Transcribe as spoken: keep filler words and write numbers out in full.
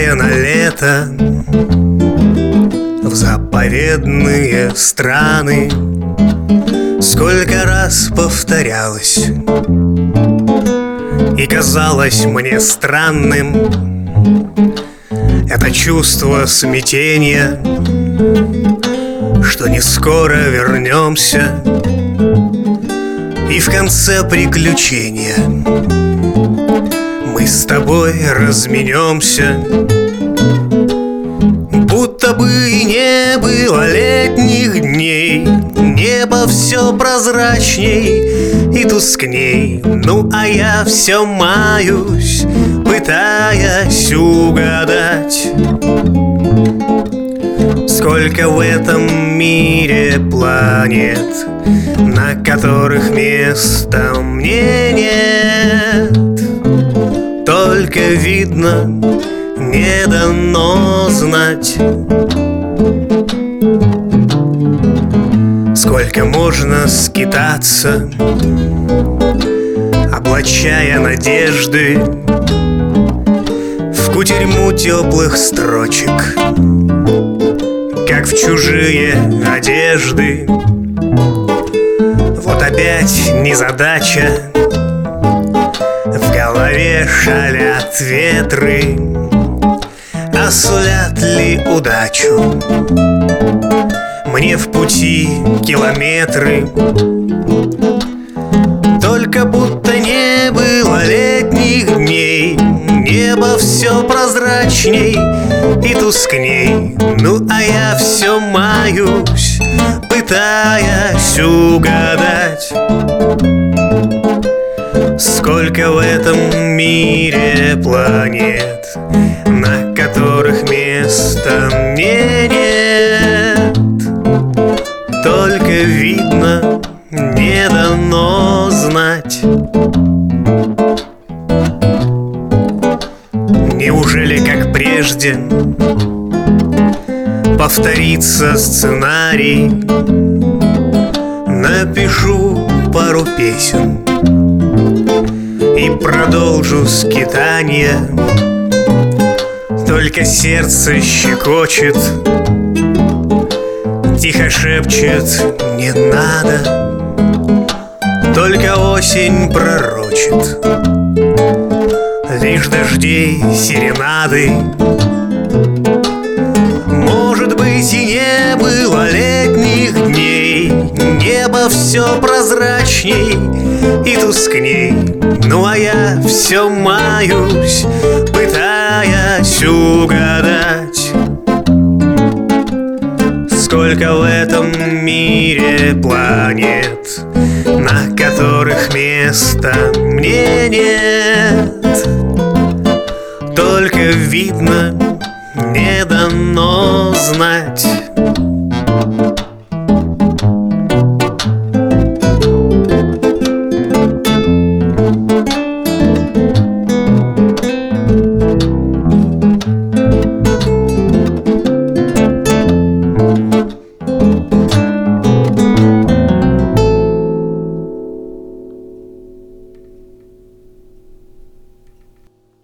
Улетая на лето в заповедные страны, сколько раз повторялось и казалось мне странным это чувство смятения, что не скоро вернемся, и в конце приключения мы с тобой разменемся. Будто бы и не было летних дней, небо все прозрачней и тускней. Ну а я все маюсь, пытаясь угадать, сколько в этом мире планет, на которых места мне нет. Только видно, не дано знать, сколько можно скитаться, облачая надежды в кутерьму теплых строчек, как в чужие одежды. Вот опять незадача, в голове шалят ветры, а сулят ли удачу мне в пути километры? Только будто не было летних дней, небо все прозрачней и тускней. Ну а я все маюсь, пытаясь угадать, сколько в этом мире планет, на которых места мне нет. Только видно, не дано знать. Неужели, как прежде, повторится сценарий? Напишу пару песен и продолжу скитанье. Только сердце щекочет, тихо шепчет: не надо. Только осень пророчит лишь дождей серенады. Может быть, и не было летних дней, небо все прозрачней и тускней. Ну а я все маюсь, пытаясь угадать, сколько в этом мире планет, на которых места мне нет. Только видно, не дано знать.